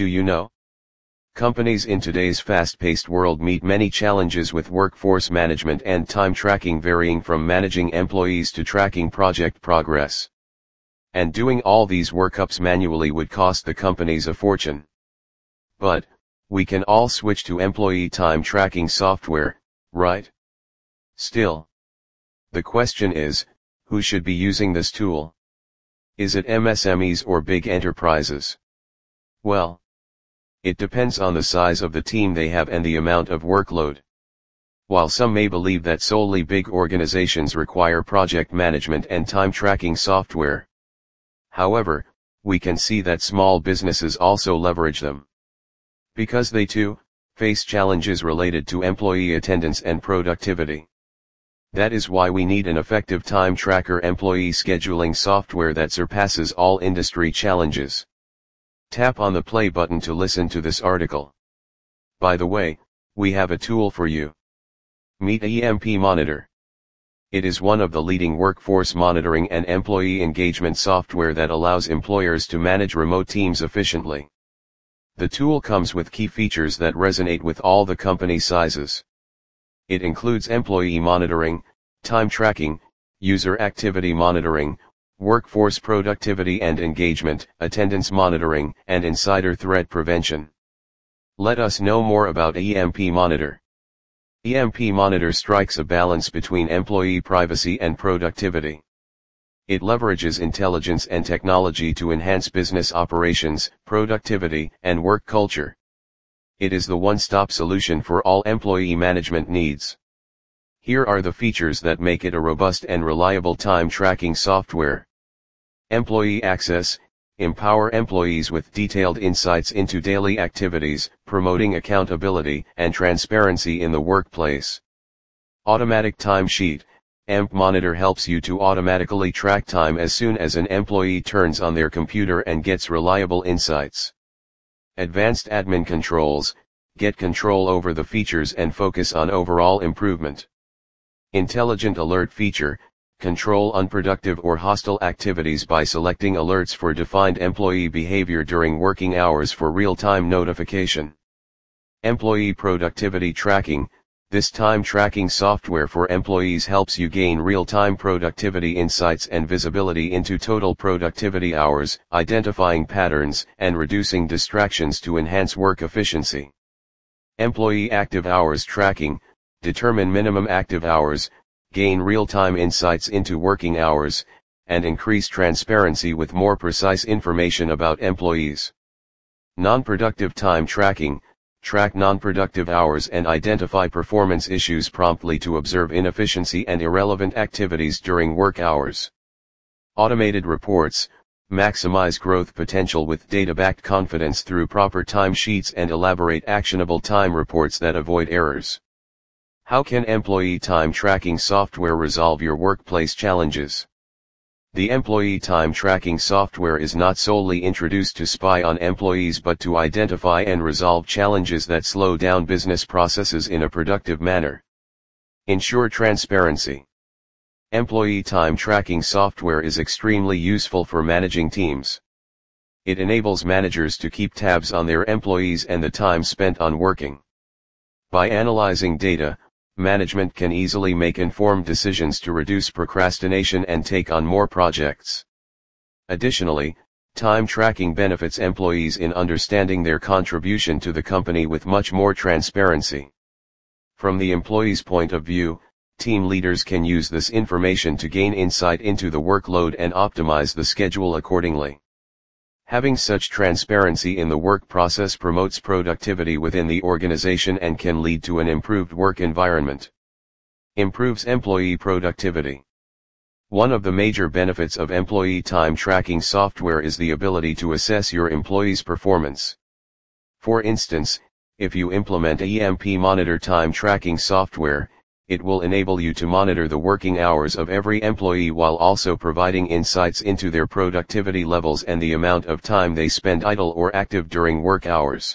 do you know? Companies in today's fast-paced world meet many challenges with workforce management and time tracking, varying from managing employees to tracking project progress. And doing all these workups manually would cost the companies a fortune. But, we can all switch to employee time tracking software, right? Still, the question is, who should be using this tool? Is it MSMEs or big enterprises? Well, it depends on the size of the team they have and the amount of workload. While some may believe that solely big organizations require project management and time tracking software, however, we can see that small businesses also leverage them. Because they too face challenges related to employee attendance and productivity. That is why we need an effective time tracker employee scheduling software that surpasses all industry challenges. Tap on the play button to listen to this article. By the way, we have a tool for you. Meet EMP Monitor. It is one of the leading workforce monitoring and employee engagement software that allows employers to manage remote teams efficiently. The tool comes with key features that resonate with all the company sizes. It includes employee monitoring, time tracking, user activity monitoring, workforce productivity and engagement, attendance monitoring, and insider threat prevention. Let us know more about EMP Monitor. EMP Monitor strikes a balance between employee privacy and productivity. It leverages intelligence and technology to enhance business operations, productivity, and work culture. It is the one-stop solution for all employee management needs. Here are the features that make it a robust and reliable time tracking software. Employee access: empower employees with detailed insights into daily activities, promoting accountability and transparency in the workplace. Automatic timesheet: EMP Monitor helps you to automatically track time as soon as an employee turns on their computer and gets reliable insights. Advanced admin controls: get control over the features and focus on overall improvement. Intelligent alert feature: control unproductive or hostile activities by selecting alerts for defined employee behavior during working hours for real-time notification. Employee productivity tracking: this time tracking software for employees helps you gain real-time productivity insights and visibility into total productivity hours, identifying patterns and reducing distractions to enhance work efficiency. Employee active hours tracking: determine minimum active hours, gain real-time insights into working hours, and increase transparency with more precise information about employees. Non-productive time tracking: track non-productive hours and identify performance issues promptly to observe inefficiency and irrelevant activities during work hours. Automated reports: maximize growth potential with data-backed confidence through proper timesheets and elaborate actionable time reports that avoid errors. How can employee time tracking software resolve your workplace challenges? The employee time tracking software is not solely introduced to spy on employees but to identify and resolve challenges that slow down business processes in a productive manner. Ensure transparency. Employee time tracking software is extremely useful for managing teams. It enables managers to keep tabs on their employees and the time spent on working. By analyzing data, management can easily make informed decisions to reduce procrastination and take on more projects. Additionally, time tracking benefits employees in understanding their contribution to the company with much more transparency. From the employee's point of view, team leaders can use this information to gain insight into the workload and optimize the schedule accordingly. Having such transparency in the work process promotes productivity within the organization and can lead to an improved work environment. Improves employee productivity. One of the major benefits of employee time tracking software is the ability to assess your employees' performance. For instance, if you implement EMP Monitor time tracking software, it will enable you to monitor the working hours of every employee while also providing insights into their productivity levels and the amount of time they spend idle or active during work hours.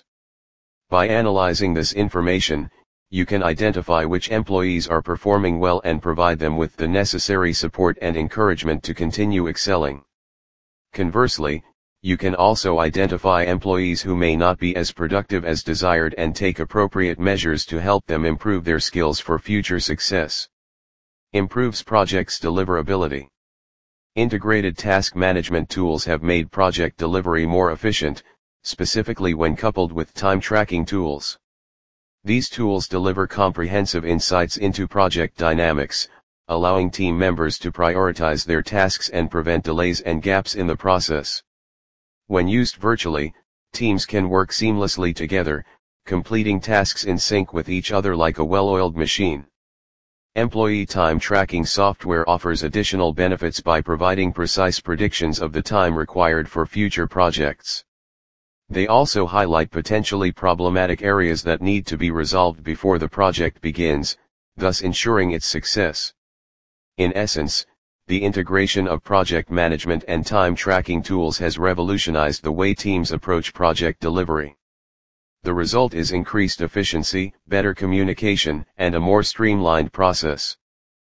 By analyzing this information, you can identify which employees are performing well and provide them with the necessary support and encouragement to continue excelling. Conversely, You can also identify employees who may not be as productive as desired and take appropriate measures to help them improve their skills for future success. Improves projects' deliverability. Integrated task management tools have made project delivery more efficient, specifically when coupled with time tracking tools. These tools deliver comprehensive insights into project dynamics, allowing team members to prioritize their tasks and prevent delays and gaps in the process. When used virtually, teams can work seamlessly together, completing tasks in sync with each other like a well-oiled machine. Employee time tracking software offers additional benefits by providing precise predictions of the time required for future projects. They also highlight potentially problematic areas that need to be resolved before the project begins, thus ensuring its success. In essence, the integration of project management and time tracking tools has revolutionized the way teams approach project delivery. The result is increased efficiency, better communication, and a more streamlined process.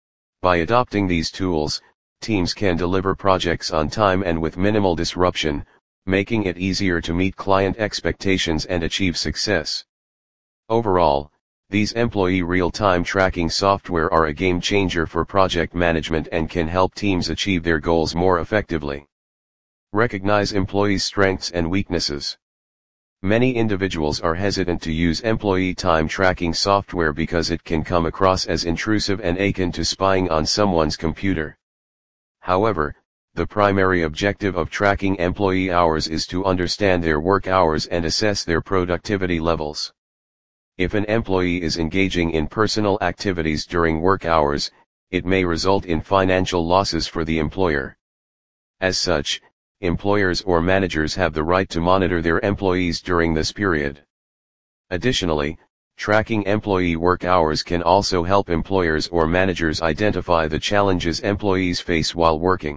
By adopting these tools, teams can deliver projects on time and with minimal disruption, making it easier to meet client expectations and achieve success. Overall, these employee real-time tracking software are a game changer for project management and can help teams achieve their goals more effectively. Recognize employees' strengths and weaknesses. Many individuals are hesitant to use employee time tracking software because it can come across as intrusive and akin to spying on someone's computer. However, the primary objective of tracking employee hours is to understand their work hours and assess their productivity levels. If an employee is engaging in personal activities during work hours, it may result in financial losses for the employer. As such, employers or managers have the right to monitor their employees during this period. Additionally, tracking employee work hours can also help employers or managers identify the challenges employees face while working.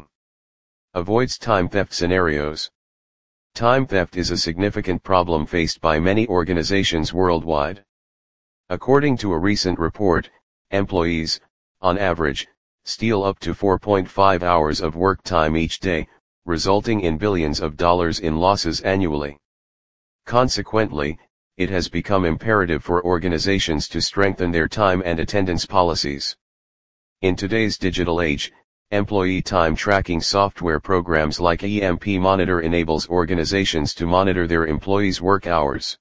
Avoids time theft scenarios. Time theft is a significant problem faced by many organizations worldwide. According to a recent report, employees, on average, steal up to 4.5 hours of work time each day, resulting in billions of dollars in losses annually. Consequently, it has become imperative for organizations to strengthen their time and attendance policies. In today's digital age, employee time tracking software programs like EMP Monitor enables organizations to monitor their employees' work hours.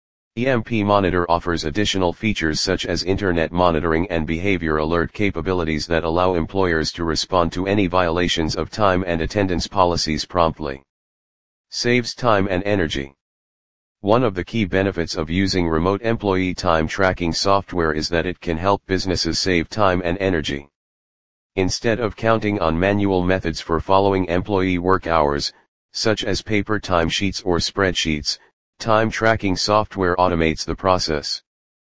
EMP Monitor offers additional features such as internet monitoring and behavior alert capabilities that allow employers to respond to any violations of time and attendance policies promptly. Saves time and energy. One of the key benefits of using remote employee time tracking software is that it can help businesses save time and energy. Instead of counting on manual methods for following employee work hours, such as paper timesheets or spreadsheets, time tracking software automates the process,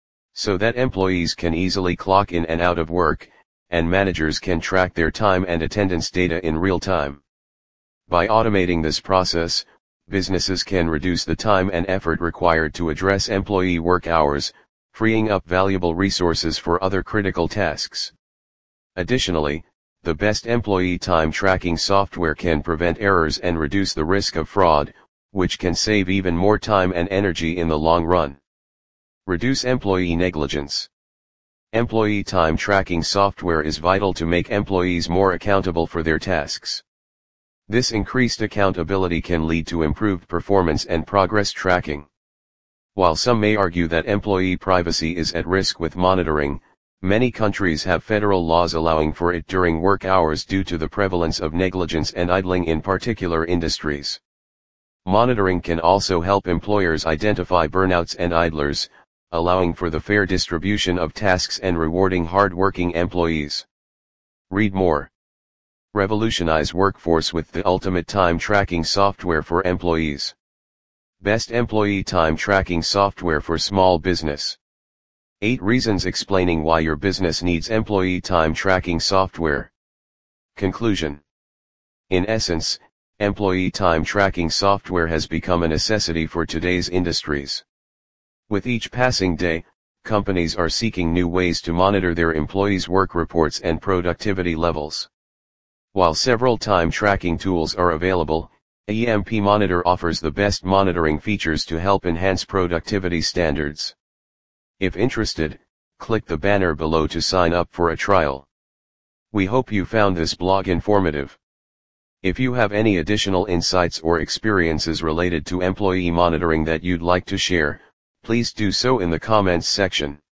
so that employees can easily clock in and out of work, and managers can track their time and attendance data in real time. By automating this process, businesses can reduce the time and effort required to address employee work hours, freeing up valuable resources for other critical tasks. Additionally, the best employee time tracking software can prevent errors and reduce the risk of fraud, which can save even more time and energy in the long run. Reduce employee negligence. Employee time tracking software is vital to make employees more accountable for their tasks. This increased accountability can lead to improved performance and progress tracking. While some may argue that employee privacy is at risk with monitoring, many countries have federal laws allowing for it during work hours due to the prevalence of negligence and idling in particular industries. Monitoring can also help employers identify burnouts and idlers, allowing for the fair distribution of tasks and rewarding hard-working employees. Read more. Revolutionize workforce with the ultimate time tracking software for employees. Best employee time tracking software for small business. 8 reasons explaining why your business needs employee time tracking software. Conclusion. In essence, employee time tracking software has become a necessity for today's industries. With each passing day, companies are seeking new ways to monitor their employees' work reports and productivity levels. While several time tracking tools are available, EMP Monitor offers the best monitoring features to help enhance productivity standards. If interested, click the banner below to sign up for a trial. We hope you found this blog informative. If you have any additional insights or experiences related to employee monitoring that you'd like to share, please do so in the comments section.